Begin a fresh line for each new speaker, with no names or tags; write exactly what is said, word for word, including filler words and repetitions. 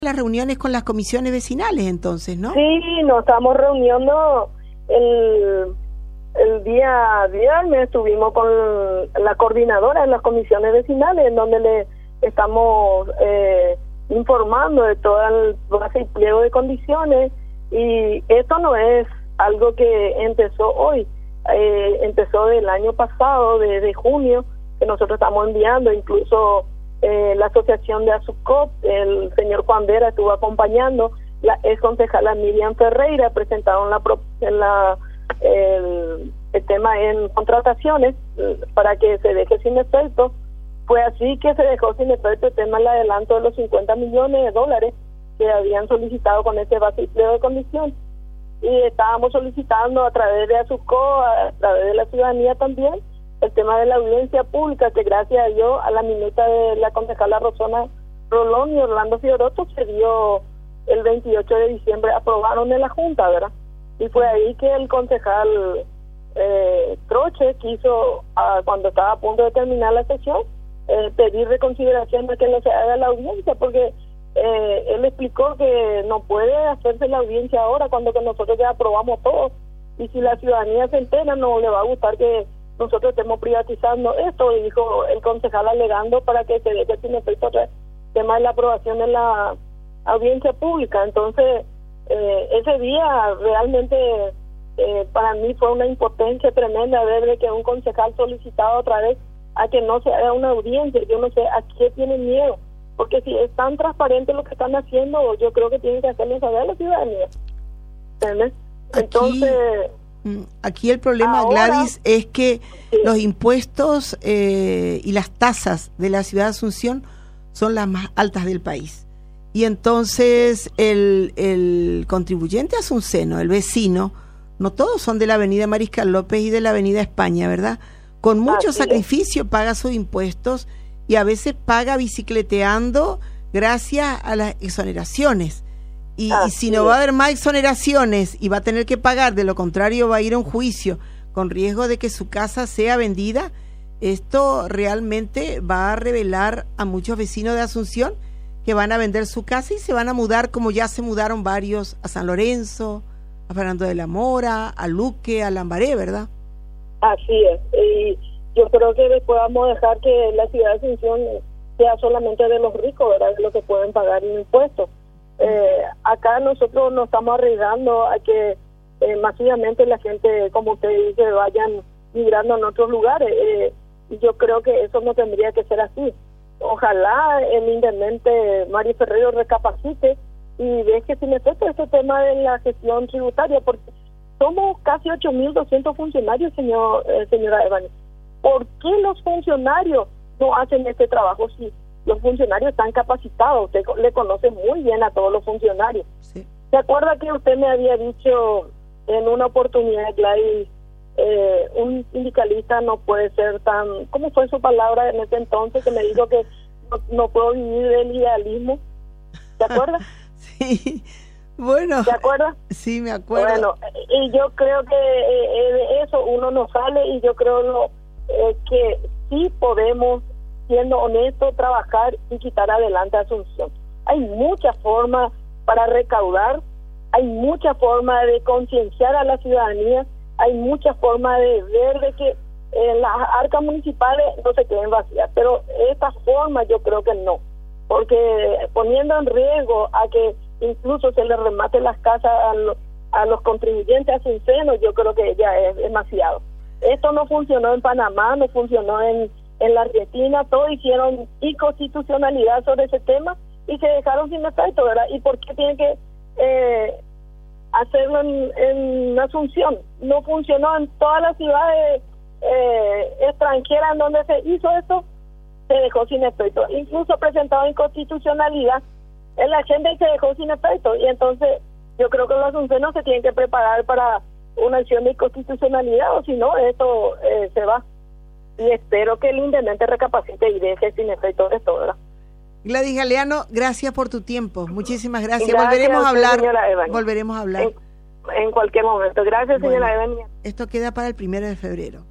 las reuniones con las comisiones vecinales entonces, ¿no?
Sí, nos estamos reuniendo el, el día viernes, estuvimos con la coordinadora de las comisiones vecinales, en donde le estamos eh, informando de todo el base y pliego de condiciones, y esto no es algo que empezó hoy, eh, empezó del año pasado, de, de junio, que nosotros estamos enviando, incluso Eh, la asociación de ASUCOP, el señor Juan Vera estuvo acompañando, la ex concejala Miriam Ferreira presentaron la, en la el, el tema en contrataciones eh, para que se deje sin efecto. Fue así que se dejó sin efecto el tema del adelanto de los cincuenta millones de dólares que habían solicitado con este base y pliego de condición, y estábamos solicitando a través de ASUCOP, a través de la ciudadanía también, el tema de la audiencia pública, que gracias a Dios, a la minuta de la concejala Rosona Rolón y Orlando Fioroto se dio el veintiocho de diciembre, aprobaron en la Junta, ¿verdad? Y fue ahí que el concejal eh, Troche quiso, ah, cuando estaba a punto de terminar la sesión, eh, pedir reconsideración de que no se haga la audiencia, porque eh, él explicó que no puede hacerse la audiencia ahora, cuando que nosotros ya aprobamos todo, y si la ciudadanía se entera no le va a gustar que nosotros estamos privatizando esto, y dijo el concejal alegando para que se deje sin efecto el tema de la aprobación de la audiencia pública. Entonces, eh, ese día realmente eh, para mí fue una impotencia tremenda ver de que un concejal solicitaba otra vez a que no se haga una audiencia. Yo no sé a qué tienen miedo, porque si es tan transparente lo que están haciendo, yo creo que tienen que hacerlo saber a la ciudadanía. ¿Entiendes? Entonces...
Aquí el problema, ahora, Gladys, es que sí, los impuestos eh, y las tasas de la ciudad de Asunción son las más altas del país. Y entonces el, el contribuyente asunceno, el vecino, no todos son de la avenida Mariscal López y de la avenida España, ¿verdad? Con mucho Así sacrificio es. paga sus impuestos, y a veces paga bicicleteando gracias a las exoneraciones. Y, y si no va a haber más exoneraciones y va a tener que pagar, de lo contrario va a ir a un juicio con riesgo de que su casa sea vendida, esto realmente va a revelar a muchos vecinos de Asunción que van a vender su casa y se van a mudar, como ya se mudaron varios, a San Lorenzo, a Fernando de la Mora, a Luque, a Lambaré, ¿verdad? Así es, y yo creo que después vamos a dejar que la ciudad de Asunción sea solamente de los ricos, ¿verdad? De los que pueden pagar impuestos. Eh, acá nosotros nos estamos arriesgando a que eh, masivamente la gente, como usted dice, vayan migrando en otros lugares. Eh, yo creo que eso no tendría que ser así. Ojalá el intendente Mario Ferrero recapacite y deje sin efecto este tema de la gestión tributaria, porque somos casi ocho mil doscientos funcionarios, señor eh, señora Evani. ¿Por qué los funcionarios no hacen este trabajo? Sí, los funcionarios están capacitados, usted le conoce muy bien a todos los funcionarios. Sí. ¿Se acuerda que usted me había dicho en una oportunidad, Gladys, eh, un sindicalista no puede ser tan... ¿Cómo fue su palabra en ese entonces que me dijo que no, no puedo vivir del idealismo? ¿Se acuerda? Sí, bueno.
¿Se acuerda?
Sí, me acuerdo.
Bueno, y yo creo que eh, de eso uno no sale, y yo creo lo, eh, que sí podemos, siendo honesto, trabajar y quitar adelante a Asunción. Hay muchas formas para recaudar, hay muchas formas de concienciar a la ciudadanía, hay muchas formas de ver de que eh, las arcas municipales no se queden vacías, pero esta forma yo creo que no, porque poniendo en riesgo a que incluso se le remate las casas a, lo, a los contribuyentes asuncenos, yo creo que ya es demasiado. Esto no funcionó en Panamá, no funcionó en En la Argentina, todos hicieron inconstitucionalidad sobre ese tema y se dejaron sin efecto, ¿verdad? ¿Y por qué tienen que eh, hacerlo en, en Asunción? No funcionó en todas las ciudades eh, extranjeras en donde se hizo esto, se dejó sin efecto. Incluso presentado inconstitucionalidad en la gente y se dejó sin efecto. Y entonces yo creo que los asuncenos se tienen que preparar para una acción de inconstitucionalidad, o si no, esto eh, se va. Y espero que el intendente recapacite y deje sin efecto de esto, ¿verdad?
Gladys Galeano, gracias por tu tiempo. Muchísimas gracias. gracias volveremos a hablar. Volveremos a hablar.
En, en cualquier momento. Gracias, bueno, señora Evania.
Esto queda para el primero de febrero.